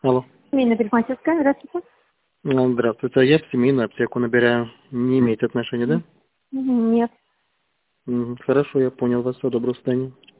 Алло. Семейная парикмахерская, здравствуйте. Здравствуйте. Я в семейную аптеку набираю. Не имеете отношения, да? Нет. Хорошо, я понял вас. Всего доброго, до свидания.